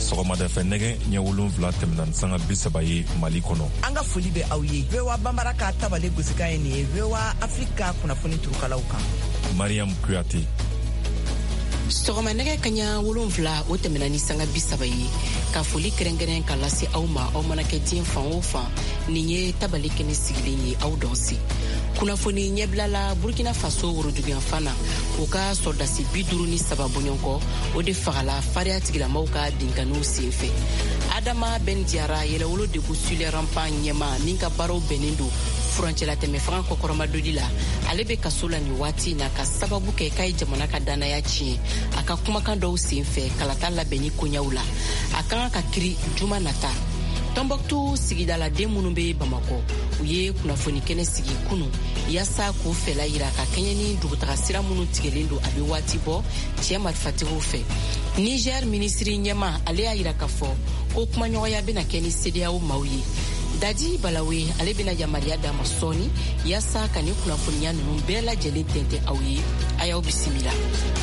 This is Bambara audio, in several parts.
sɔgɔmada fɛ nɛgɛ ɲɛ 7 tɛmɛna ni sanga 30 ye Mali kɔnɔ. An ka foli bɛ aw ye. VOA Bambara ka tabale gosikan ye nin ye VOA Afrika kunnafoni turukalaw kan. Mariam Kuyate. Sɔgɔma nɛgɛ kaɲa 7 o tɛmɛna ni sanga 30 ye. Ka foli kɛrɛnkɛrɛn ka lase aw ma, aw mana kɛ diɲɛ fan o fan. Nin ye tabale kɛnɛ sigilen ye aw dɔnsi. Kunnafoni ɲɛbilala Burkina Faso woroduguyan fana o ka sɔrdasi 53 bɔɲɔgɔnkɔ o de fagala fariya tigilamaw ka binganiw senfɛ. Adama Ben Diarra yɛlɛwolo de ko Sulerampan ɲɛma min ka baaraw bɛnnen don furancɛla tɛmɛ fanga kɔkɔrɔmadodi la. Ale bɛ kaso la nin waati na ka sababu kɛ k'a ye jamana ka danaya tiɲɛ a ka kumakan dɔw senfɛ kalata labɛnni koɲaw la. A kan ka kiri juma nata. Tombouctou sigidala den minnu bɛ Bamakɔ u ye kunnafoni kɛnɛ sigi kunu yasa k'u fɛla yira ka kɛɲɛ ni dugutaga sira minnu tigɛlen don a bɛ waati bɔ cɛ marifatigiw fɛ. Niger minisiri ɲɛma ale y'a yira k'a fɔ ko kumaɲɔgɔnya bɛna kɛ ni CEDEAO maaw ye. Dadi Balawe ale bɛna yamaruya d'a ma sɔɔni yasa ka ni kunnafoniya ninnu bɛɛ lajɛlen tɛntɛn aw ye. A y'aw bisimila.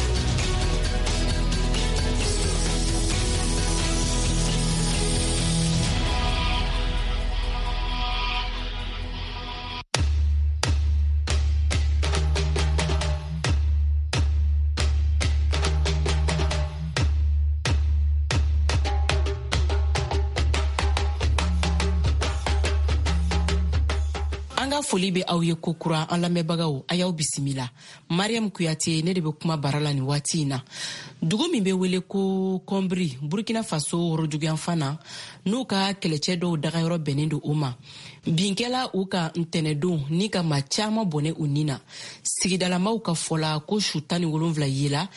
Foli be aw ye kokura an lamɛnbagaw a y'aw bisimila. Mariam Kuyate ne de be kuma bara la ni waati na. Dugu min be wele ko Kombri, Burkina Faso woroduguyan fana n'u ka kɛlɛcɛ dɔw dagayɔrɔ bɛnnen don u ma. Binkɛla u ka ntɛnɛdon ni ka ma caman bɔnɛ u ni na. Sigidalamaw ka fɔla ko su 17 yela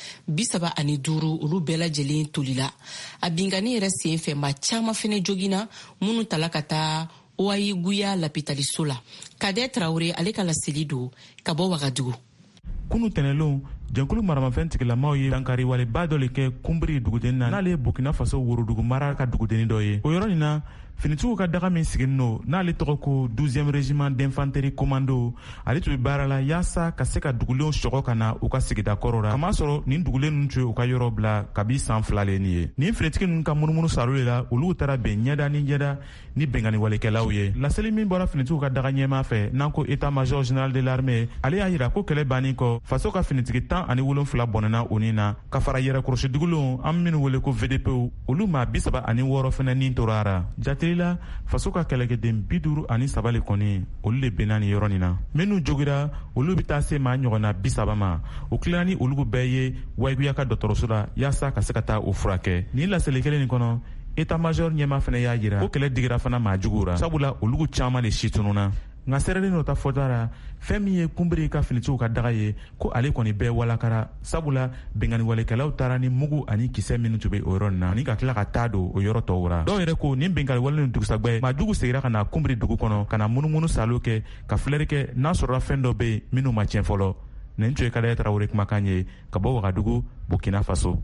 35 olu bɛɛ lajɛlen tolila. A binkani yɛrɛ senfɛ ma caman fɛnɛ jogina minnu tala ka taa Ouayi Guya lapitaliso la. Kadet Traoré ale ka laseli don ka bɔ Wagadugu. Kunu tɛnɛlon jɛnkulu maramafɛn tigilamaw ye dankari waleba dɔ le kɛ Kumbri dugudenni na n'ale ye Burkina Faso worodugu mara ka dugudenni dɔ ye. O yɔrɔ nin na finitigiw ka daga min sigin no n'ale tɔgɔ ko 12e régiment d'infanterie commando ale tun bɛ baara la yaasa ka se ka dugulenw sɔgɔ ka na u ka sigida kɔrɔ la. Kamasɔrɔ nin dugulen ninnu tun ye u ka yɔrɔ bila kabi san 2 le nin ye. Nin finitigi ninnu ka munumunu salo de la olu taara bɛn ɲɛda ni ɲɛda ni bɛngani walekɛlaw ye. Laseli min bɔra finitigiw ka daga ɲɛma fɛ n'an ko état major général de l'armée ale y'a yira ko kɛlɛ bannen kɔ faso ka finitigi 17 bɔnɛna o nin na ka fara yɛrɛ kɔrɔsi dugulenw an minnu wele ko VDPw olu ma 36 fɛnɛ nin torara. Jatelila faso ka kɛlɛkɛden 53 le kɔni olu le bɛnna ni yɔrɔ nin na. Minnu jogira olu bɛ taa se maa ɲɔgɔnna 30 ma. O tilala ni olu bɛɛ ye Ouayi ka dɔgɔtɔrɔso la yaasa ka se ka taa o furakɛ. Nin laseli kelen nin kɔnɔ état major ɲɛma fɛnɛ y'a yira ko kɛlɛ digira fana maa jugura sabula olu caman de si tununa. Nka sɛrɛlen dɔ ta fɔta la fɛn min ye Kumbri ka finitigiw ka daga ye ko ale kɔni bɛɛ walakara sabula bɛngani walekɛlaw taara ni mugu ani kisɛ minnu tun bɛ o yɔrɔ nin na ani ka tila ka taa don o yɔrɔ tɔw ra. Dɔw yɛrɛ ko nin bɛngani wale nin dugusɛgbɛ maa jugu segira ka na Kumbri dugu kɔnɔ ka na munumunu salo kɛ ka filɛri kɛ n'a sɔrɔla fɛn dɔ bɛ yen minnu ma tiɲɛ fɔlɔ. Nin tun ye Kadet Traoré kumakan ye ka bɔ Wagadugu, Burkina Faso.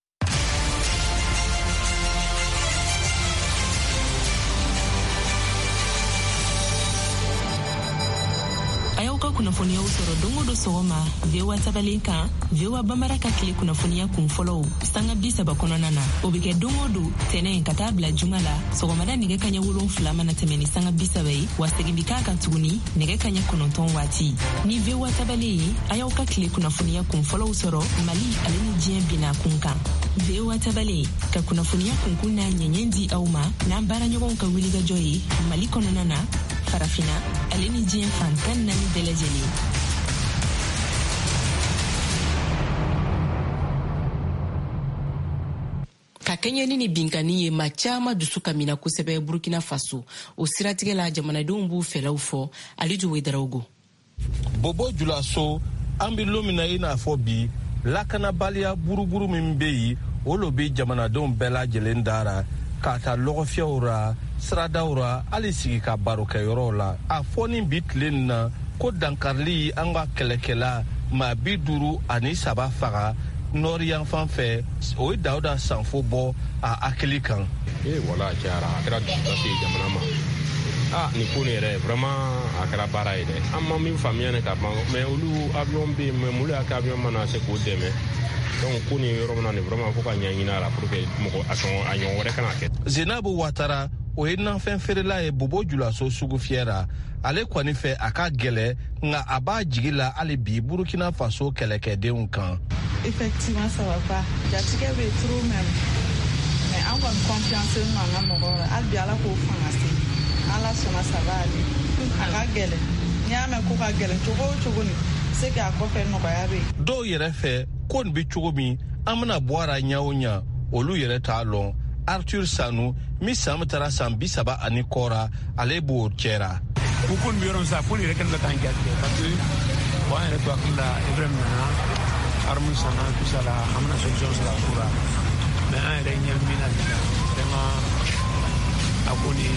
Kunnafoniyaw sɔrɔ don o don sɔgɔma VOA tabalen kan VOA Bambara ka tile kunnafoniya kun fɔlɔw sanga 30 kɔnɔna na o bɛ kɛ don o don tɛnɛn ka taa bila juma la sɔgɔmada nɛgɛ kaɲɛ 7 mana tɛmɛ ni sanga 30 ye wa segin bi k'a kan tuguni nɛgɛ kaɲɛ 9 waati ni VOA tabalen ye a y'aw ka tile kunnafoniya kun fɔlɔw sɔrɔ Mali ale ni diɲɛ bina kun kan VOA tabalen ka kunnafoniya kunkun n'a ɲɛɲɛ di aw ma n'an baaraɲɔgɔnw ka wulikajɔ ye Mali kɔnɔna na farafina ale ni diɲɛ fan 14 bɛɛ lajɛlen. Ka kɛɲɛni ni binkani ye maa caman dusu kamina kosɛbɛ Burkina Faso o siratigɛ la jamanadenw b'u fɛlaw fɔ Alidu Wedarawogo. Bobo Julaso an bɛ lomina i n'a fɔ bi lakanabaliya buruburu min bɛ yen olu bɛ jamanadenw bɛɛ lajɛlen dara k'a ta lɔgɔfiyɛw ra siradaw ra hali sigi ka barokɛyɔrɔw la a fɔ ni bi tile nin na ko dankarili an ka kɛlɛkɛla maa 53 faga nɔri yan fan fɛ o ye Dawuda Sanfo bɔ a hakili kan. Wala cayara a kɛra dusukasi ye jamana ma. Nin ko nin yɛrɛ vraiment a kɛra baara ye dɛ. An ma min faamuya ne ka ban mais olu avion bɛ yen mais mun y'a kɛ avion mana se k'o dɛmɛ donc ko ni yɔrɔ min na vraiment fo ka ɲɛɲini a la pour que mɔgɔ a ɲɔgɔn wɛrɛ kana kɛ. Zenabu Ouattara o ye nafɛn feerela ye Bobo Julaso sugu fiyɛra. Ale kɔni fɛ a ka gɛlɛ nka a b'a jigi la hali bi Burkina Faso kɛlɛkɛdenw kan. Effectivement ça va pas. Jatigɛ bɛ trop même. Mais an kɔni confiance n'an ka mɔgɔw la. Hali bi Ala k'o fanga se. Ala sɔnna ça va aller. A ka gɛlɛn. N'i y'a mɛn ko ka gɛlɛn cogo o cogo ni se k'a kɔfɛ nɔgɔya bɛ yen. Dɔw yɛrɛ fɛ ko nin bɛ cogo min an bɛna bɔ a la ɲɛ o ɲɛ olu yɛrɛ t'a lɔn. Arthur Sanu mi san tara san 30 ani kɔra ale b'o cɛra. Beaucoup de violence à pour les requins de tanguer parce que bon elle doit que la vraiment arme sana tout ça là amna solution ça pour mais un réunion mina vraiment aboni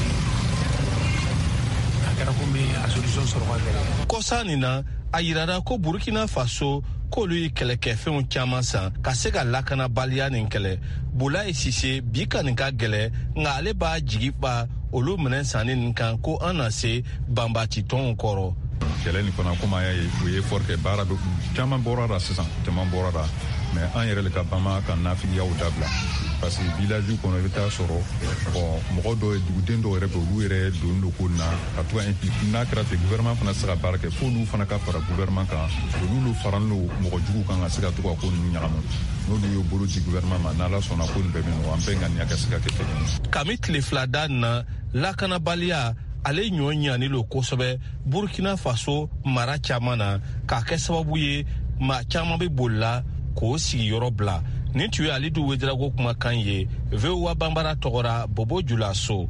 akara komi a solution sur le Kosanina ayirara ko Burkina Faso k'olu ye kɛlɛkɛfɛnw caman san ka se ka lakanabaliya nin kɛlɛ. Bula Sise bi ka nin ka gɛlɛ nka ale b'a jigi fa olu minɛn sanni nin kan ko an na se banbati tɔnw kɔrɔ. Kɛlɛ nin fana komi an y'a ye u ye fɔri kɛ baara bɛ caman bɔra la sisan caman bɔra la mais an yɛrɛ le ka bama ka nafiliyaw dabila parce que village kɔnɔ i bɛ taa sɔrɔ mɔgɔ dɔw ye duguden dɔw yɛrɛ bɛ olu yɛrɛ don ko na ka to ka impliquer n'a kɛra ten gouvernement fana se ka baara kɛ fo olu fana ka fara gouvernement kan olu faralen don mɔgɔ jugu kan ka se ka to ka ko ninnu ɲagamu n'olu y'o bolo di gouvernement ma n'ala sɔnna ko nin bɛɛ bɛ nɔgɔ an bɛɛ ŋaniya ka se ka kɛ kelen ye. Kami tile fila da na lakanabaliya ale ɲɔ ɲanilo kosɛbɛ Burkina Faso mara caman na k'a kɛ sababu ye maa caman bɛ bolila k'o sigiyɔrɔ bila. Nin tun ye Alidu Wederago kumakan ye VOA Bambara tɔgɔra Bobo Julaso.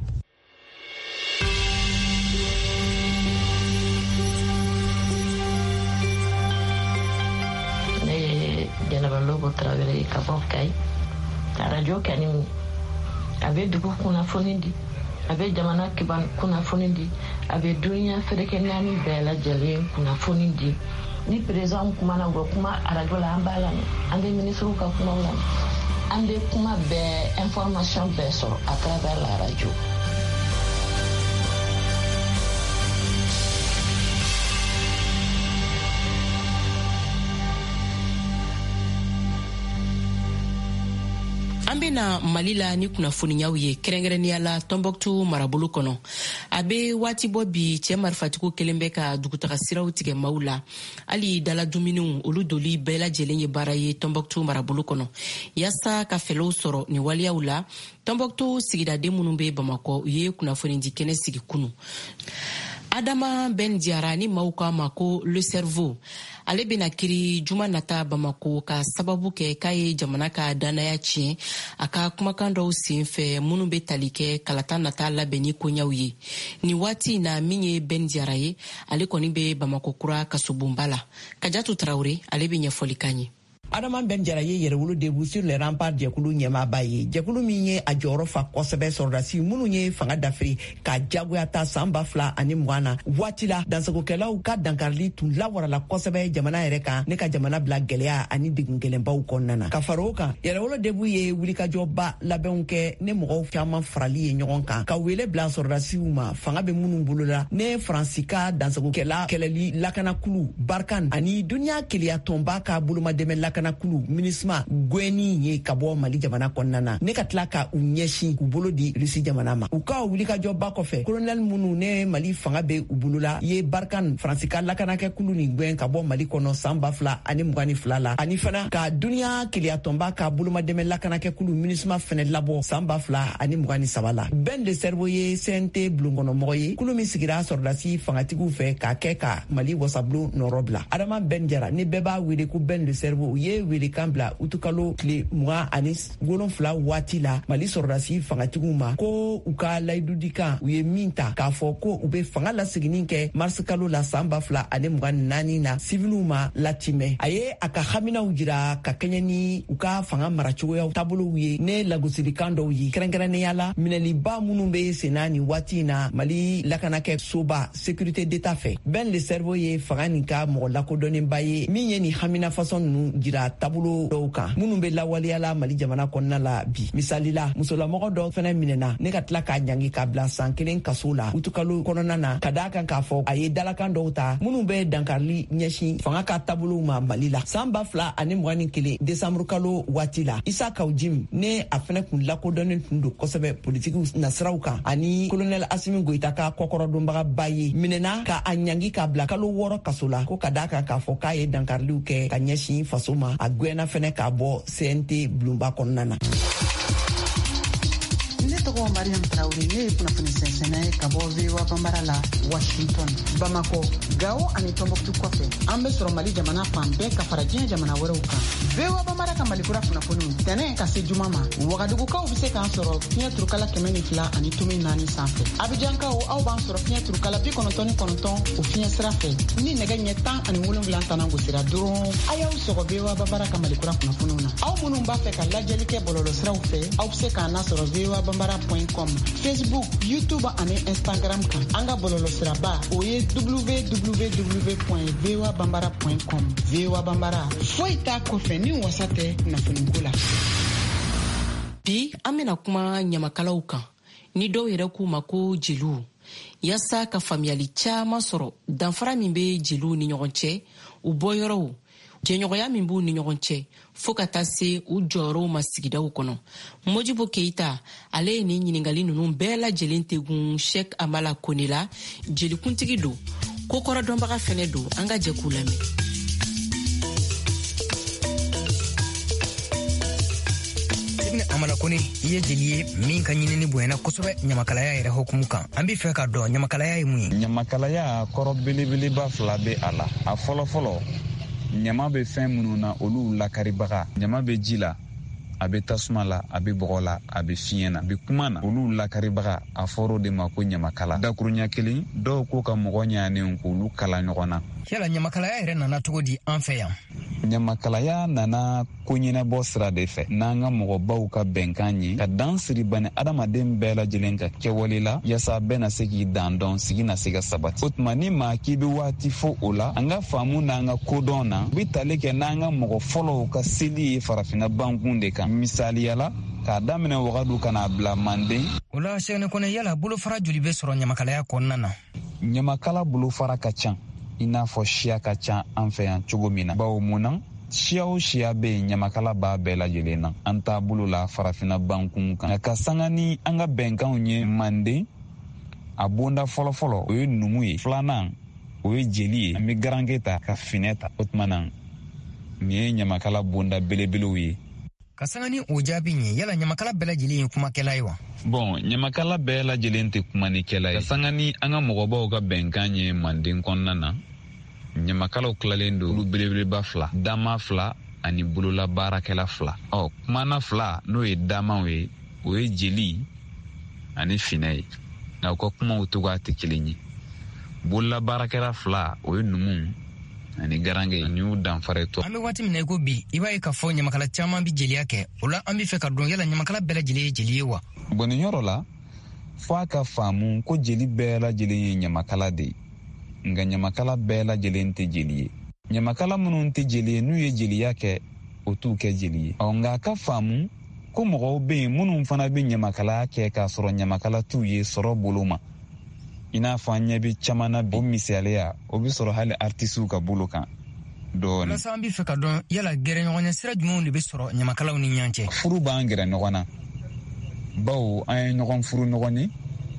Ne ye Jɛnɛba Lobo Tarawele ka bɔ Kayi. Radio Kani a bɛ dugu kunnafoni di, a bɛ jamana kiban kunnafoni di, a bɛ duniya ferekɛ naani bɛɛ lajɛlen kunnafoni di. Ni président kumana u bɛ kuma radio la an b'a lamɛn, an bɛ ministre ka kumaw lamɛn, an bɛ kuma bɛɛ information bɛɛ sɔrɔ à travers la radio. An bena Mali la ni kunnafoniyaw ye kɛrɛnkɛrɛnnenya la Tɔnbɔkutu marabolo kɔnɔ. A be waati bɔ bi cɛ marifatigiw kelen bɛ ka dugutaga siraw tigɛ maaw la. Hali dala dumuniw olu doli bɛɛ lajɛlen ye baara ye Tɔnbɔkutu marabolo kɔnɔ. Yasa ka fɛlɛw sɔrɔ ni waliyaw la, Tɔnbɔkutu sigidaden minnu be Bamakɔ u ye kunnafoni di kɛnɛ sigi kunu. Adama Ben Diara ni maaw k'a ma ko Le Cerveau. Ale bena kiri juma nata Bamako ka sababu kɛ k'a ye jamana ka danaya tiɲɛ a ka kumakan dɔw sen fɛ minnu be tali kɛ kalata nata labɛn ni koɲaw ye. Ni waati na min ye Ben Diara ye, ale kɔni be Bamako kura kasobonba la. Kajatu Traoré ale be ɲɛfɔli kan ye. Adama Ben Diara ye yɛrɛwolo debu sur les remparts jɛkulu ɲɛmaaba ye. Jɛkulu min ye a jɔyɔrɔ fa kosɛbɛ sɔrɔdasi minnu ye fanga dafiri ka jagoya ta san 2020 na. Waati la dansagokɛlaw ka dankarili tun lawarala kosɛbɛ jamana yɛrɛ kan ne ka jamana bila gɛlɛya ani degun gɛlɛnbaw kɔnɔna na. Ka fara o kan, yɛrɛwolo debu ye wulikajɔba labɛnw kɛ ne mɔgɔw caman farali ye ɲɔgɔn kan. Ka wele bila sɔrɔdasiw ma fanga bɛ minnu bolo la. Ne Faransi ka dansagokɛla kɛlɛli lakanakulu Barkan ani duniya keleya tɔnba ka bolomadɛmɛ lakanakulu MINUSMA Gweni ye ka bɔ Mali jamana kɔnɔna na. Ne ka tila ka u ɲɛsin k'u bolo di Rusi jamana ma. U ka wulikajɔba kɔfɛ kolonɛli minnu ne Mali fanga bɛ u bolo la ye Barkan Faransi ka lakanakɛkulu ni Gwen ka bɔ Mali kɔnɔ san 2022 la. Ani fana ka duniya keleya tɔnba ka bolomadɛmɛ lakanakɛkulu MINUSMA fɛnɛ labɔ san 2023 la. Ben de Cerveau ye CNT bulonkɔnɔmɔgɔ ye kulu min sigira sɔrɔdasi fangatigiw fɛ k'a kɛ ka Mali wasabulon nɔrɔ bila. Adama Ben Diara ni bɛɛ b'a wele ko Ben de Cerveau ye wele kan bila utukalo tile 27 waati la Mali sɔrɔdasi fangatigiw ma ko u ka layidudi kan u ye min ta k'a fɔ ko u be fanga laseginni kɛ mars kalo la san 2024 na siviluw ma latimɛ. A ye a ka haminaw jira ka kɛɲɛ ni u ka fanga maracogoyaw taabolow ye ne lagosilikan dɔw ye kɛrɛnkɛrɛnnenya la minɛliba minnu be senna ni waati na Mali lakanakɛ soba sécurité d'état fɛ. Ben le Cerveau ye fanga nin ka mɔgɔ lakodɔnnenba ye min ye ni hamina fasɔn ninnu jira sigira taabolo dɔw kan minnu bɛ lawaleyala Mali jamana kɔnɔna la bi. Misali la musolamɔgɔ dɔ fɛnɛ minɛna ne ka tila k'a ɲangi k'a bila san 1 kaso la utukalo kɔnɔna na ka d'a kan k'a fɔ a ye dalakan dɔw ta minnu bɛ dankarili ɲɛsin fanga ka taabolow ma Mali la. San 2021 desanburu kalo waati la Isa Kawjim ne a fɛnɛ kun lakodɔnnen tun don kosɛbɛ politikiw nasiraw kan ani kolonɛl Asimi Goyita ka kɔkɔrɔdonbaga ba ye minɛna ka a ɲangi k'a bila kalo 6 kaso la ko ka d'a kan k'a fɔ k'a ye dankariliw kɛ ka ɲɛsin faso ma a gwɛna fɛnɛ k'a bɔ CNT bulonba kɔnɔna na. tɔgɔ Mariam Traoré ne ye kunnafoni sɛnsɛnɛ ka bɔ VOA Bambara la Washington. Bamako, Gao ani Tombouctou kɔfɛ an bɛ sɔrɔ Mali jamana fan bɛɛ ka fara diɲɛ jamana wɛrɛw kan. VOA Bambara ka Malikura kunnafoniw tɛnɛ ka se juma ma Wagadugukaw bɛ se k'an sɔrɔ fiɲɛ turukala 102 ani 4 sanfɛ. Abijankaw aw b'an sɔrɔ fiɲɛ turukala 99 o fiɲɛ sira fɛ ni nɛgɛ ɲɛ 17 tana gosira dɔrɔn a y'aw sɔgɔ VOA Bambara ka Malikura kunnafoniw na. Aw minnu b'a fɛ ka lajɛli kɛ bɔlɔlɔ siraw fɛ aw bɛ se k'an lasɔrɔ VOA Bambara.com, Facebook, YouTube ani Instagram kan. An ka bɔlɔlɔ siraba o ye www.voabambara.com. VOA Bambara foyi t'a kɔfɛ ni wasa tɛ kunnafoniko la. Bi an bɛna kuma ɲamakalaw kan ni dɔw yɛrɛ k'u ma ko jeliw yasa ka faamuyali caman sɔrɔ danfara min bɛ jeliw ni ɲɔgɔn cɛ u bɔyɔrɔw jɛɲɔgɔnya min b'u ni ɲɔgɔn cɛ fo ka taa se u jɔyɔrɔw ma sigidaw kɔnɔ. Modibo Keita ale ye nin ɲiningali ninnu bɛɛ lajɛlen tegun Sheikh Amala Kone la jelikuntigi don ko kɔrɔdɔnbaga fɛnɛ don an ka jɛ k'u lamɛn. Amala Kone i ye jeli ye min ka ɲinini bonyana kosɛbɛ ɲamakalaya yɛrɛ hukumu kan. An bɛ fɛ ka dɔn ɲamakalaya ye mun ye? Ɲamakalaya kɔrɔ belebeleba 2 bɛ a la. A fɔlɔ ɲama bɛ fɛn minnu na olu lakaribaga. Ɲama bɛ ji la, a bɛ tasuma la, a bɛ bɔgɔ la, a bɛ fiɲɛ na, a bɛ kuma na. Olu lakaribaga a fɔr'o de ma ko ɲamakala. Dakuruɲa kelen dɔw ko ka mɔgɔ ɲanen k'olu kala ɲɔgɔn na. Yala ɲamakalaya yɛrɛ nana cogo di an fɛ yan? Ɲamakalaya nana ko ɲɛnabɔ sira de fɛ n'an ka mɔgɔbaw ka bɛnkan ye ka dan siri bani adamaden bɛɛ lajɛlen ka kɛwale la yasa bɛɛ na se k'i dan dɔn sigi na se ka sabati. O tuma ni maa k'i bɛ waati fɔ o la an ka faamu n'an ka kodɔn na u bɛ tali kɛ n'an ka mɔgɔ fɔlɔw ka seli ye farafinna bankun de kan. Misaliyala k'a daminɛ Wagadu ka n'a bila Manden. O la Sheikh Kone yala bolofara joli bɛ sɔrɔ ɲamakalaya kɔnɔna na? Ɲamakala bolofara ka ca i n'a fɔ siya ka ca an fɛ yan cogo min na. Bawo mun na siya o siya bɛ yen ɲamakala b'a bɛɛ lajɛlen na. An t'a bolo la farafinna bankun kan. Ka sanga ni an ka bɛnkanw ye Manden a bonda fɔlɔfɔlɔ o ye numu ye. Filanan o ye jeli ye. An bɛ garange ta ka finɛ ta. O tuma na nin ye ɲamakala bonda belebelew ye. Ka sanga ni o jaabi ye yala ɲamakala bɛɛ lajɛlen ye kumakɛla ye wa? Bon, ɲamakala bɛɛ lajɛlen tɛ kumanikɛla ye. Ka sanga ni an ka mɔgɔbaw ka bɛnkan ye Manden kɔnɔna na ɲamakalaw tilalen don olu belebeleba 2 dama 2 ani bolola baarakɛla 2. Kumana 2 n'o ye damaw ye o ye jeli ani finɛ ye nka u ka kumaw togoya tɛ kelen ye. Bolola baarakɛla 2 o ye numu ani garange ani y'u danfara to. An bɛ waati min na i ko bi i b'a ye k'a fɔ ɲamakala caman bɛ jeliya kɛ o la an bɛ fɛ ka dɔn yala ɲamakala bɛɛ lajɛlen ye jeli ye wa? Bon nin yɔrɔ la fo a ka faamu ko jeli bɛɛ lajɛlen ye ɲamakala de ye nka ɲamakala bɛɛ lajɛlen tɛ jeli ye. Ɲamakala minnu tɛ jeli ye n'u ye jeliya kɛ o t'u kɛ jeli ye. Nka a ka faamu ko mɔgɔw bɛ yen minnu fana bɛ ɲamakalaya kɛ k'a sɔrɔ ɲamakala t'u ye sɔrɔ bolo ma. I n'a fɔ an ɲɛ bɛ caman na bi o misaliya o bɛ sɔrɔ hali artisiw ka bolo kan dɔɔni. Walasa an bɛ fɛ ka dɔn yala gɛrɛɲɔgɔnya sira jumɛnw de bɛ sɔrɔ ɲamakalaw ni ɲɔgɔn cɛ? Furu b'an gɛrɛ ɲɔgɔn na bawo an ye ɲɔgɔn furu ɲɔgɔn ye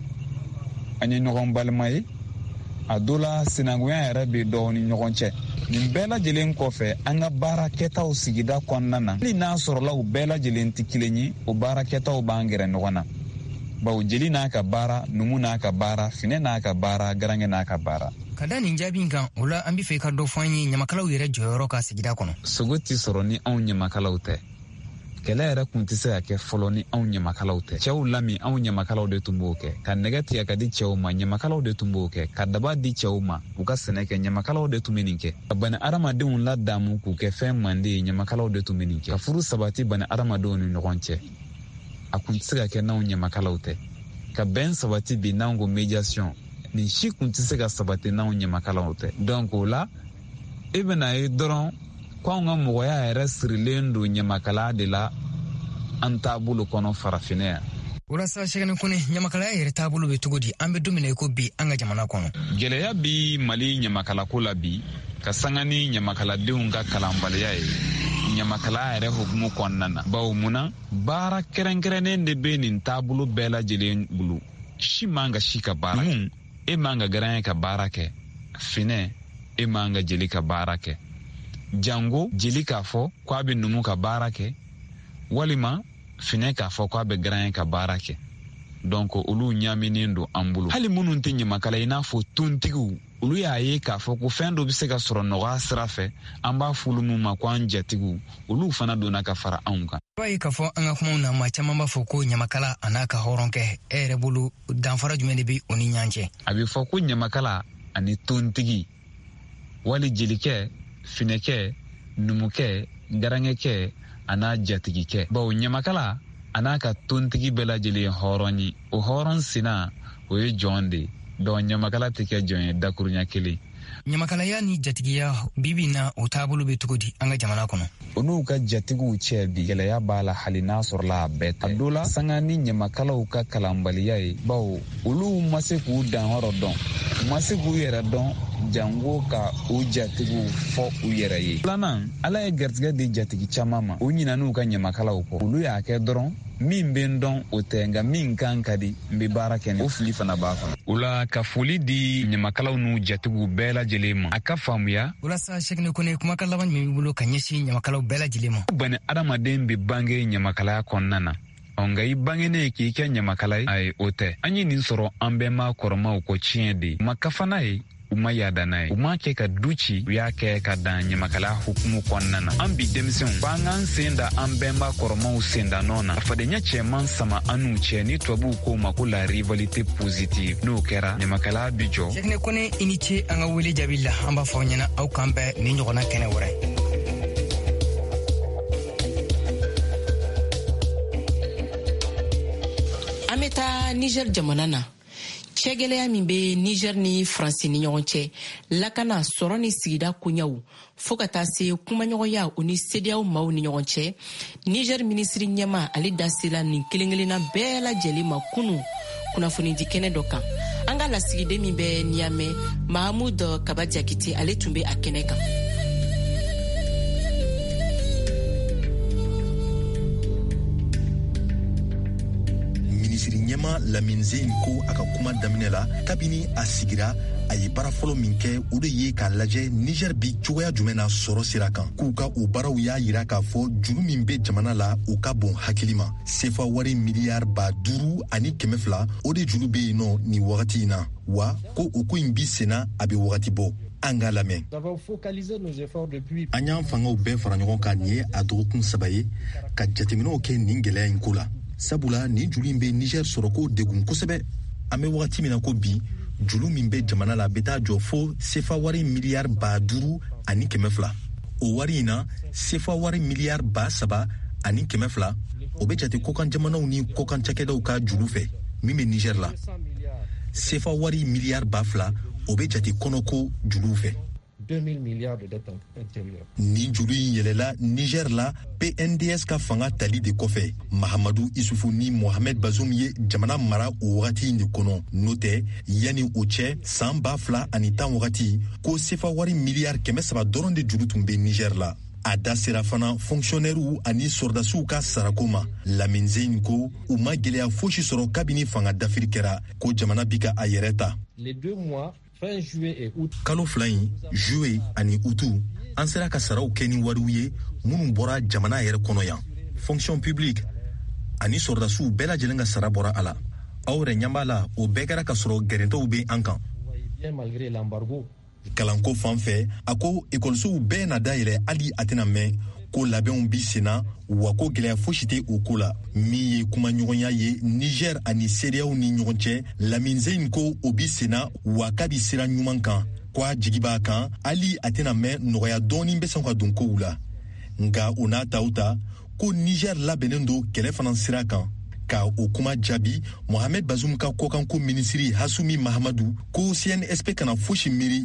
an ye ɲɔgɔn balima ye a dɔ la sinankunya yɛrɛ bɛ dɔw ni ɲɔgɔn cɛ. Nin bɛɛ lajɛlen kɔfɛ an ka baarakɛtaw sigida kɔnɔna na hali n'a sɔrɔla u bɛɛ lajɛlen tɛ kelen ye o baarakɛtaw b'an gɛrɛ ɲɔgɔn na. Bawo jeli n'a ka baara, numu n'a ka baara, finɛ n'a ka baara, garange n'a ka baara. Ka da nin jaabi kan o la an bɛ fɛ ka dɔ fɔ an ye ɲamakalaw yɛrɛ jɔyɔrɔ ka sigida kɔnɔ. Sogo tɛ sɔrɔ ni anw ɲamakalaw tɛ. Kɛlɛ yɛrɛ kun tɛ se ka kɛ fɔlɔ ni anw ɲamakalaw tɛ. Cɛw lami anw ɲamakalaw de tun b'o kɛ. Ka nɛgɛ tigɛ ka di cɛw ma ɲamakalaw de tun b'o kɛ. Ka daba di cɛw ma u ka sɛnɛ kɛ ɲamakalaw de tun bɛ nin kɛ. Ka bani adamadenw ladamu k'u kɛ fɛn manden ye ɲamakalaw de tun bɛ nin kɛ. Ka furu sabati bani adamadenw ni ɲɔgɔn cɛ a kun tɛ se ka kɛ n'anw ɲamakalaw tɛ. Ka bɛn sabati bi n'anw ko médiation nin si kun tɛ se ka sabati n'anw ɲamakalaw tɛ. Donc o la e bɛna ye dɔrɔn ko an ka mɔgɔya yɛrɛ sirilen don ɲamakala de la an taabolo kɔnɔ farafinɛ yan. Walasa sɛgɛnɛ kɔni ɲamakalaya yɛrɛ taabolo bɛ cogo di? An bɛ don min na i ko bi an ka jamana kɔnɔ. Gɛlɛya bi Mali ɲamakalako la bi ka sanga ni ɲamakaladenw ka kalanbaliya ye ɲamakala yɛrɛ hukumu kɔnɔna na. Bawo munna baara kɛrɛnkɛrɛnnen de bɛ nin taabolo bɛɛ lajɛlen bolo. Si man ka si ka baara kɛ. E man ka garanɲɛ ka baara kɛ. Finɛ e man ka jeli ka baara kɛ. Jango jeli k'a fɔ k'a bɛ numu ka baara kɛ. Walima finɛ k'a fɔ k'a bɛ garanɲɛ ka baara kɛ. Donc olu ɲaminen don an bolo. Hali minnu tɛ ɲamakala i n'a fɔ tontigiw olu y'a ye k'a fɔ ko fɛn dɔ bɛ se ka sɔrɔ nɔgɔya sira fɛ an b'a f'olu ma ko an jatigiw olu fana donna ka fara anw kan. I b'a ye k'a fɔ an ka kumaw na maa caman b'a fɔ ko ɲamakala a n'a ka hɔrɔnkɛ e yɛrɛ bolo danfara jumɛn de bɛ o ni ɲɔgɔn cɛ? A bɛ fɔ ko ɲamakala ani tontigi wali jelikɛ finɛkɛ numukɛ garankɛ a n'a jatigikɛ. Bawo ɲamakala a n'a ka tontigi bɛɛ lajɛlen hɔrɔn ye. O hɔrɔn sina o ye jɔn de. Donc ɲamakala tɛ kɛ jɔn ye dakuruɲa kelen. Ɲamakalaya ni jatigiya bibi na o taabolo bɛ cogo di an ka jamana kɔnɔ? O n'u ka jatigiw cɛ bi gɛlɛya b'a la hali n'a sɔrɔla a bɛɛ tɛ. A dɔ la sanga ni ɲamakalaw ka kalanbaliya ye bawo olu ma se k'u danyɔrɔ dɔn. U ma se k'u yɛrɛ dɔn jango ka u jatigiw fɔ u yɛrɛ ye. Filanan ala ye garijɛgɛ di jatigi caman ma. U ɲinɛ n'u ka ɲamakalaw kɔ. Olu y'a kɛ dɔrɔn min bɛ n dɔn o tɛ nka min kan ka di n bɛ baara kɛ ni o fili fana b'a kɔnɔ. O la ka foli di ɲamakalaw n'u jatigiw bɛɛ lajɛlen ma a ka faamuya. Walasa Sɛgɛnɛ Kone kumakan laban jumɛn b'i bolo ka ɲɛsin ɲamakalaw bɛɛ lajɛlen ma? Bani adamaden bɛ bange ɲamakalaya kɔnɔna na. Nka i bangenen k'i kɛ ɲamakala ye ayi o tɛ. An ye nin sɔrɔ an bɛɛ ma kɔrɔmaw ko tiɲɛ de. U ma kafana ye. U ma yaada n'a ye. U ma kɛ ka du ci u y'a kɛ ka dan ɲamakalaya hukumu kɔnɔna na. An bi denmisɛnw f'an k'an sen da an bɛnba kɔrɔmaw sendannɔ na. A fadenya cɛman sama an n'u cɛ ni tubabuw k'o ma ko la rivalité positive. N'o kɛra ɲamakalaya bi jɔ. Sɛgɛnɛ Kone i ni ce an ka wele jaabi la an b'a fɔ aw ɲɛna aw k'an bɛɛ nin ɲɔgɔnna kɛnɛ wɛrɛ. An bɛ taa Niger jamana na. Cɛgɛlɛya min bɛ Niger ni Faransi ni ɲɔgɔn cɛ lakana sɔrɔ ni sigida koɲɛw fo ka taa se kumaɲɔgɔnya o ni CEDEAO maaw ni ɲɔgɔn cɛ Niger minisiri ɲɛma ale da sela nin kelen-kelenna bɛɛ lajɛlen ma kunu kunnafonidi kɛnɛ dɔ kan. An ka lasigiden min bɛ Niamey Mahamudu Kaba Diakité ale tun bɛ a kɛnɛ kan. ɲɛma Lamine Zein ko a ka kuma daminɛ la kabini a sigira a ye baara fɔlɔ min kɛ o de ye k'a lajɛ Niger bi cogoya jumɛn na sɔrɔ sira kan k'u ka o baaraw y'a yira k'a fɔ juru min bɛ jamana la u ka bon hakili ma sefa wari miliyari 5,200 o de juru bɛ yen nɔ nin wagati in na wa ko o ko in bi senna a bɛ wagati bɔ an ka lamɛn. An y'an fangaw bɛɛ fara ɲɔgɔn kan nin ye a dɔgɔkun 3 ye ka jateminɛw kɛ nin gɛlɛya in ko la. Sabula ni julu in bɛ Niger sɔrɔ ko degun kosɛbɛ an bɛ wagati min na ko bi julu min bɛ jamana la bɛ taa jɔ fo sefa wari miliyari 5,200 o wari in na sefa wari miliyari 3,200 o bɛ jate kɔkan jamanaw ni kɔkan cakɛdaw ka julu fɛ min bɛ Niger la sefa wari miliyari 2,000 o bɛ jate kɔnɔko julu fɛ 2000 milliards de dettes intérieures. Ni julu in yɛlɛla Niger la PNDS ka fanga tali de kɔfɛ Mahamadou Issoufou ni Mohamed Bazoum ye jamana mara o wagati in de kɔnɔ n'o tɛ yanni o cɛ san 2010 wagati ko sefa wari miliyari 300 dɔrɔn de juru tun bɛ Niger la. A da sera fana fonctionnaires ani sɔrdasiw ka sarako ma Lamine Zein ko u ma gɛlɛya fosi sɔrɔ kabini fanga dafiri kɛra ko jamana bi ka a yɛrɛ ta. Les 2 mois fin juillet et août. Kalo fila in juillet ani août an sera ka saraw kɛ ni wariw ye minnu bɔra jamana yɛrɛ kɔnɔ yan fonction publique ani sɔrdasiw bɛɛ lajɛlen ka sara bɔra a la aw yɛrɛ ɲɛ b'a la o bɛɛ kɛra ka sɔrɔ gɛrɛntɛw bɛ an kan. Malgré l'embargo. Kalanko fan fɛ a ko ekɔlisow bɛɛ na dayɛlɛ hali a tɛna mɛn ko labɛnw bi senna wa ko gɛlɛya fosi tɛ o ko la min ye kumaɲɔgɔnya ye Niger ani CEDEAO ni ɲɔgɔn cɛ Lamine Zein ko o bi senna wa k'a bi sira ɲuman kan ko a jigi b'a kan hali a tɛna mɛn nɔgɔya dɔɔni bɛ sɔn ka don kow la nka o n'a taw ta ko Niger labɛnnen don kɛlɛ fana sira kan ka o kuma jaabi Mohamed Bazoum ka kɔkanko minisiri Hassoumi Mahamadou ko CNSP kana fosi miiri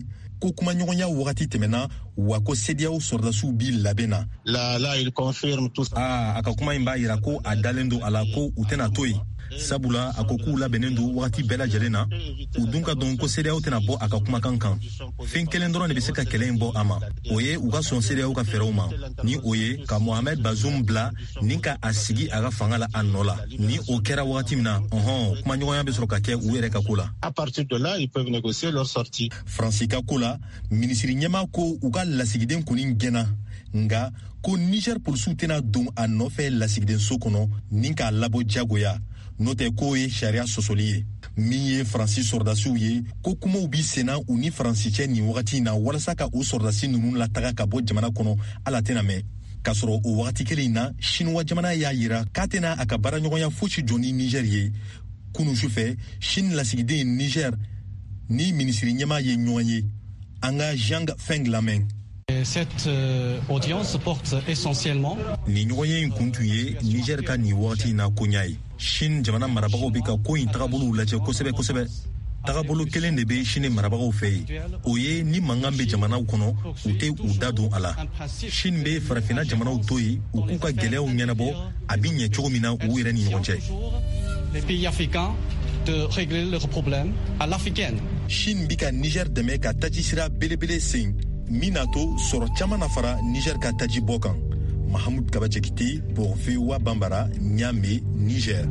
ko kuma ɲɔgɔnya wagati tɛmɛna wa ko CEDEAO sɔrɔdasiw bi labɛn na. Là il confirme tout ça. A ka kuma in b'a yira ko a dalen don a la ko u tɛna to yen. Sabula a ko k'u labɛnnen don wagati bɛɛ lajɛlen na u dun ka dɔn ko CEDEAO tɛna bɔ a ka kumakan kan. Fɛn kelen dɔrɔn de bɛ se ka kɛlɛ in bɔ a ma, o ye u ka sɔn CEDEAO ka fɛɛrɛw ma, ni o ye ka Mohamed Bazoum bila ni ka a sigi a ka fanga la a nɔ la. Ni o kɛra wagati min na kuma ɲɔgɔnya bɛ sɔrɔ ka kɛ u yɛrɛ ka ko la. À partir de là, ils peuvent négocier leur sortie. Fransi ka ko la minisiri ɲɛma ko u ka lasigiden kɔni gɛnna, nga ko Niger polisiw tɛna don a nɔfɛ lasigiden so kɔnɔ ni k'a labɔ jagoya. N'o tɛ k'o ye sariya sɔsɔli ye. Min ye Faransi sɔrɔdasiw ye ko kumaw bi senna u ni Faransi cɛ nin wagati in na walasa ka o sɔrɔdasi ninnu lataga ka bɔ jamana kɔnɔ ala tɛna mɛn. K'a sɔrɔ o wagati kelen in na Chinois jamana y'a yira k'a tɛna a ka baaraɲɔgɔnya fosi jɔ ni Niger ye. Kunu sufɛ Chine lasigiden Niger ni minisiri ɲɛma ye ɲɔgɔn ye. An ka Zhang Feng lamɛn. Cette audience porte essentiellement ni ɲɔgɔn ye in kun tun ye Niger ka nin wagati in na koɲa ye. Chine jamana marabagaw bɛ ka ko in tagabolow lajɛ kosɛbɛ kosɛbɛ. Tagabolo kelen de bɛ Chine marabagaw fɛ yen, o ye ni mankan bɛ jamanaw kɔnɔ u tɛ u da don a la. Chine bɛ farafinna jamanaw to yen u k'u ka gɛlɛyaw ɲɛnabɔ a bɛ ɲɛ cogo min na u yɛrɛ ni ɲɔgɔn cɛ. Les pays africains de régler leurs problèmes à l'africaine. Chine bɛ ka Niger dɛmɛ ka taji sira belebele sen min n'a to sɔrɔ caman na fara Niger ka taji bɔ kan. Mahamoud Kabachekite pour VOA Bambara, Niamey, Niger.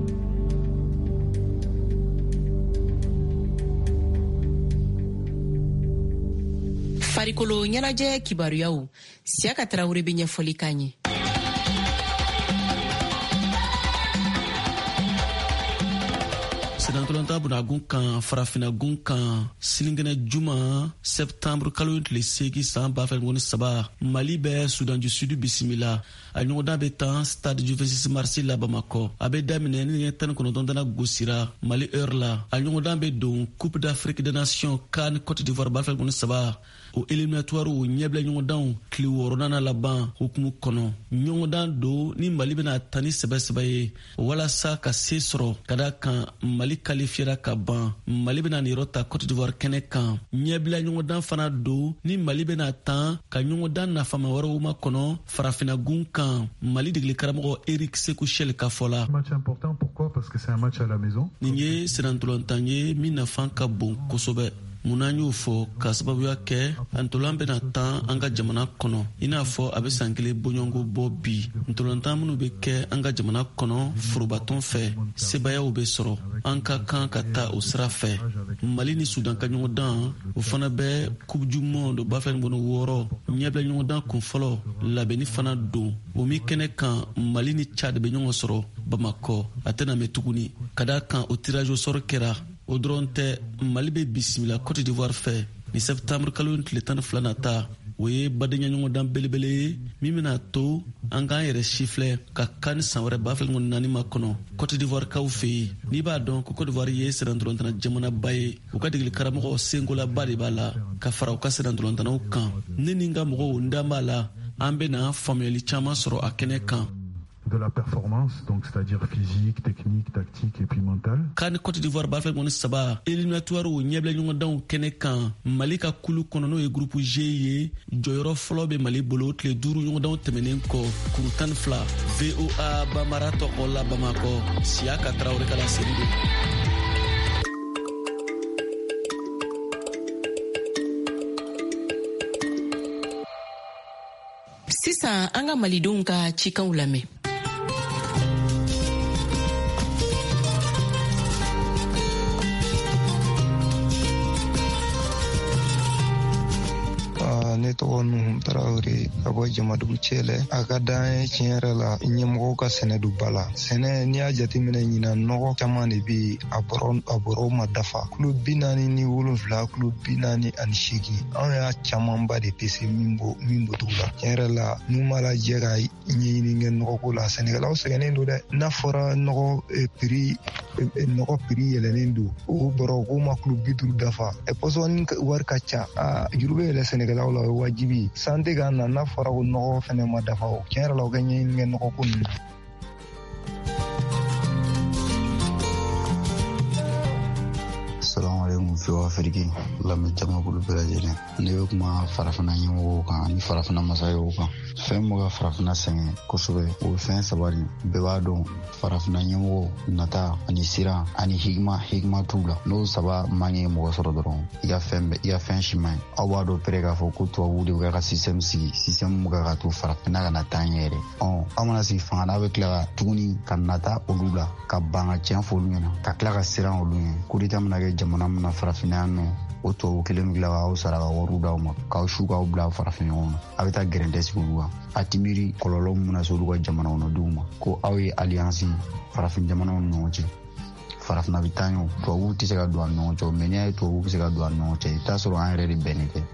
Farikolo ɲɛnajɛ kibaruyaw Siaka Traoré bɛ ɲɛfɔli k'an ye. Sedankolonta bunagun kan farafinagun kan sinikɛnɛ juma septembre kalo tile 8 san 2023 Mali bɛ Sudan du Sud bisimila a ɲɔgɔndan bɛ tan stade du 26 mars la Bamako a bɛ daminɛ ni 19 gosira Mali heure la a ɲɔgɔndan bɛ don Coupe d'Afrique des Nations CAN Côte d'Ivoire 2023 o éliminatoire o ɲɛbila ɲɔgɔndanw tile 6 laban hukumu kɔnɔ ɲɔgɔndan do ni Mali bɛna ta ni sɛbɛsɛbɛ ye walasa ka se sɔrɔ ka da kan Mali qualifiera ka ban Mali bɛna nin yɔrɔ ta Côte d'Ivoire kɛnɛ kan ɲɛbila ɲɔgɔndan fana do ni Mali bɛna tan ka ɲɔgɔndan nafama wɛrɛw ma kɔnɔ farafinagun kan Mali degeli karamɔgɔ Eric Sekou Chel ka fɔ la. Match important pourquoi? Parce que c'est un match à la maison. Nin ye senantɔlɔntan ye min nafan ka bon kosɛbɛ. Muna y'o fɔ ka sababuya kɛ ntolan bɛna tan an ka jamana kɔnɔ i n'a fɔ a bɛ san kelen bɔɲɔgɔnko bɔ bi ntolantan minnu bɛ kɛ an ka jamana kɔnɔ forobatɔn fɛ sebayaw bɛ sɔrɔ an ka kan ka taa o sira fɛ Mali ni Sudan ka ɲɔgɔndan o fana bɛ Coupe du Monde 2026 ɲɛbila ɲɔgɔndan kun fɔlɔ labɛnni fana don o min kɛnɛ kan Mali ni Tchad bɛ ɲɔgɔn sɔrɔ Bamakɔ a tɛna mɛn tuguni ka da kan o tirage au sort kɛra o dɔrɔn tɛ Mali bɛ bisimila Côte d'Ivoire fɛ ni septembre kalo tile 12 nata o ye badenya ɲɔgɔndan belebele ye min bɛna to an k'an yɛrɛ sifilɛ ka kan san wɛrɛ 2024 ma kɔnɔ Côte d'Ivoire kaw fɛ yen n'i b'a dɔn ko Côte d'Ivoire ye sɛnɛdɔlɔntana jamanaba ye u ka degeli karamɔgɔ senkolaba de b'a la ka fara u ka sɛnɛdɔlɔntanaw kan ne ni n ka mɔgɔw n dan b'a la an bɛna faamuyali caman sɔrɔ a kɛnɛ kan. De la performance, donc c'est-à-dire physique, technique, tactique et puis mentale. Kan Côte d'Ivoire b'a fɛ ŋɔni saba éliminatoire o ɲɛbila ɲɔgɔndanw kɛnɛ kan Mali ka kulu kɔnɔ n'o ye groupe G ye jɔyɔrɔ fɔlɔ bɛ Mali bolo tile 5 ɲɔgɔndanw tɛmɛnen kɔ kuru 12 VOA Bambara tɔgɔ la Bamakɔ Siaka Traoré ka laseli don. Sisan an ka malidenw ka cikanw lamɛn. Ne tɔgɔ Nuhu Tarawele ka bɔ Jamadugu Cɛlɛ. A ka d'an ye tiɲɛ yɛrɛ la ɲɛmɔgɔw ka sɛnɛ don ba la. Sɛnɛ n'i y'a jateminɛ ɲina nɔgɔ caman de bɛ a bɔrɔw ma dafa. Kilo 47, kilo 48. Anw y'a camanba de pese min b'o tugu la. Tiɲɛ yɛrɛ la n'u ma lajɛ ka ɲɛɲini kɛ nɔgɔko la sɛnɛkɛlaw sɛgɛnnen don dɛ. N'a fɔra nɔgɔ prix yɛlɛnen don o bɔrɔ k'o ma kilo 50 dafa. Pɔsɔni wari ka ca. Juru bɛ yɛlɛ sɛnɛkɛlaw la o ye wajibi. Santé ka na n'a fɔra ko nɔgɔ fɛnɛ ma dafa o tiɲɛ yɛrɛ la o ka ɲɛɲini kɛ nɔgɔ ko ninnu. Fiwa Afriki lamɛ jamakulu bɛɛ lajɛlen ne bɛ kuma farafina ɲɛmɔgɔw kan ani farafina masayaw kan. Fɛn min ka farafina sɛgɛn kosɛbɛ o ye fɛn saba de bɛɛ b'a dɔn. Farafina ɲɛmɔgɔ nata ani siran ani hikima t'u la. N'o saba man ɲɛ mɔgɔ sɔrɔ dɔrɔn i ka fɛn si man ɲi. Aw b'a dɔn pere k'a fɔ ko tubabuw de bɛ ka système sigi système min ka to farafina ka na taa ɲɛ yɛrɛ. Aw mana sigi fanga n'a bɛ tila ka tuguni ka nata olu la ka ban ka tiɲɛ fɔ olu ɲɛna ka tila ka siran olu ɲɛ. Coup d'état mana kɛ jamana min na farafina yan nɔ o tubabu kelen bila k'aw sara ka wariw d'aw ma k'aw su k'aw bila farafin ɲɔgɔn na. A bɛ taa gɛrɛntɛ sigi olu kan. A ti miiri kɔlɔlɔ min bɛna se olu ka jamana kɔnɔdenw ma ko aw ye alliance farafin jamanaw ni ɲɔgɔn cɛ. Farafina bɛ taa ɲɔ tubabuw tɛ se ka don a ni ɲɔgɔn cɛ mais n'i y'a ye tubabuw bɛ se ka don a ni ɲɔgɔn cɛ i bɛ taa sɔrɔ an yɛrɛ de bɛnnen tɛ.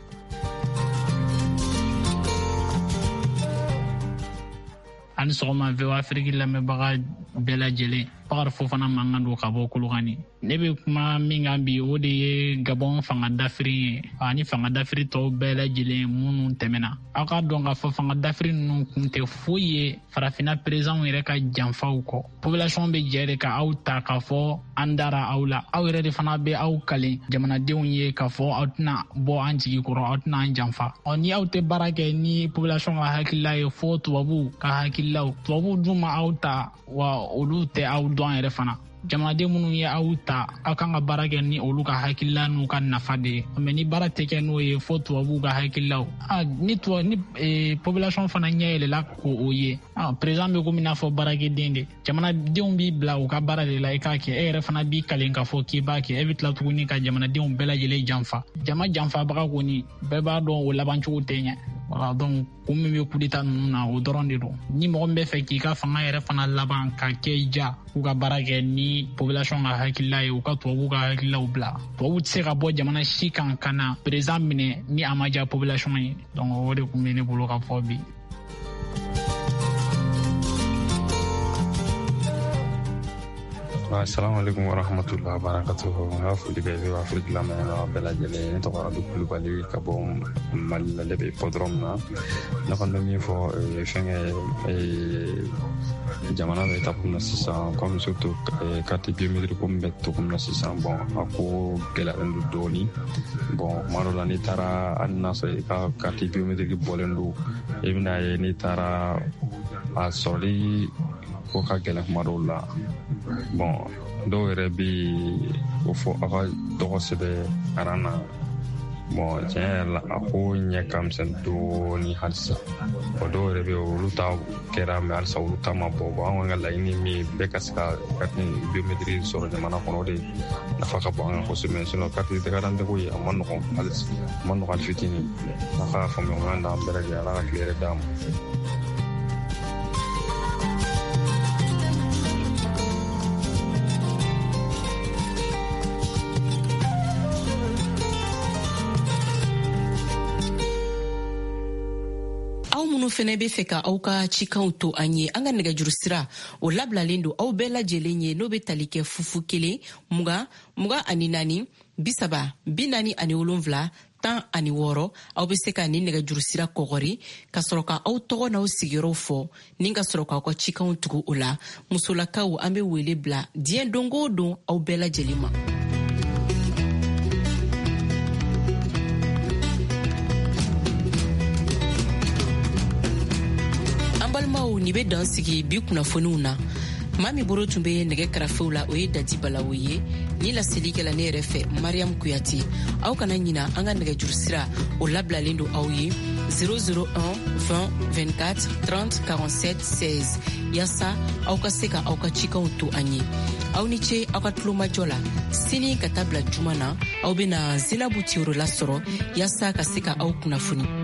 Ani sɔgɔma VOA Afriki lamɛnbaga bɛɛ lajɛlen. Bakari Fofana mankan don ka bɔ Kolokani. Ne bɛ kuma min kan bi o de ye Gabon fanga dafiri ye ani fanga dafiri tɔw bɛɛ lajɛlen minnu tɛmɛna. Aw ka dɔn k'a fɔ fanga dafiri ninnu kun tɛ foyi ye farafina présidents yɛrɛ ka janfaw kɔ. Population bɛ jɛ de ka aw ta k'a fɔ an dara aw la. Aw yɛrɛ de fana bɛ aw kalen jamanadenw ye k'a fɔ aw tɛna bɔ an jigi kɔrɔ aw tɛna an janfa. Ni aw tɛ baara kɛ ni population ka hakilila ye fo tubabuw ka hakililaw. Tubabuw dun ma aw ta wa olu tɛ aw dɔn yɛrɛ fana. Jamanaden minnu ye aw ta aw kan ka baara kɛ ni olu ka hakilila n'u ka nafa de ye. Mais ni baara tɛ kɛ n'o ye fo tubabuw ka hakililaw. Ni population fana ɲɛ yɛlɛla k'o ye. Président bɛ komi n'a fɔ baarakɛden de. Jamanadenw b'i bila u ka baara de la i k'a kɛ. E yɛrɛ fana b'i kalen k'a fɔ k'i b'a kɛ. E bɛ tila tuguni ka jamanadenw bɛɛ lajɛlen janfa. Jama janfabaga kɔni bɛɛ b'a dɔn o labancogo tɛ ɲɛ. Voilà, donc ko min bɛ coup d'état ninnu na o dɔrɔn de don. Ni mɔgɔ min bɛ fɛ k'i ka fanga yɛrɛ fana laban ka kɛ i ja k'u ka baara kɛ ni population ka hakilila ye u ka tubabuw ka hakililaw bila. Tubabuw tɛ se ka bɔ jamana si kan ka na président minɛ ni a ma diya population ye. Donc o de tun bɛ ne bolo ka fɔ bi. Assalamu alaikum warahmatullahi wabarakatuh. N ka foli bɛ VOA Afriki lamɛnbaga bɛɛ lajɛlen. Ne tɔgɔ Adu Kulubali ka bɔ Mali la, ne bɛ hippodrome na. Ne kɔni bɛ min fɔ jamana bɛ taga min na sisan comme surtout carte biométrique ko min bɛ togo min na sisan bon a ko gɛlɛyalen don dɔɔni. Bon kuma dɔ la n'i taara hali n'a sɔrɔ i ka carte biométrique bɔlen don i bɛna ye n'i taara a sɔrɔli ko ka gɛlɛn kuma dɔw la. Bon dɔw yɛrɛ bɛ o fɔ aw ka tɔgɔ sɛbɛn aran na. Bon tiɲɛ yɛrɛ la a ko ɲɛ ka misɛn dɔɔni halisa. Dɔw yɛrɛ bɛ olu ta kɛra mais halisa olu ta ma bɔ. Bon an kɔni ka laɲini min ye bɛɛ ka se ka carte biométrique sɔrɔ jamana kɔnɔ o de nafa ka bon an kan kosɛbɛ. Sinon carte d'identité ko ye a ma nɔgɔn halisa, a ma nɔgɔn hali fitinin. A ka faamuya d'an bɛɛ lajɛlen Ala ka tile yɛrɛ d'an ma. Fɛnɛ bɛ fɛ ka aw ka cikanw to an ye an ka nɛgɛjuru sira o labilalen don aw bɛɛ lajɛlen ye n'o bɛ tali kɛ 01 20 24 30 47 16 aw bɛ se ka ni nɛgɛjuru sira kɔgɔri ka sɔrɔ ka aw tɔgɔ n'aw sigiyɔrɔ fɔ ni ka sɔrɔ k'aw ka cikanw tugu o la. Musolakaw an bɛ wele bila diɲɛ don o don aw bɛɛ lajɛlen ma. Ni bɛ dan sigi bi kunnafoniw na. Maa min bolo tun bɛ nɛgɛ karafew la o ye Dadi Balawo ye. Ni laselikɛla ne yɛrɛ fɛ Mariam Kuyate. Aw kana ɲina an ka nɛgɛjuru sira o labilalen don aw ye 001 20 24 30 47 16 yasa aw ka se ka aw ka cikanw to an ye. Aw ni ce aw ka tulomajɔ la. Sini ka taa bila juma na aw bɛna Zinabu Tiyoro lasɔrɔ yasa ka se ka aw kunnafoni.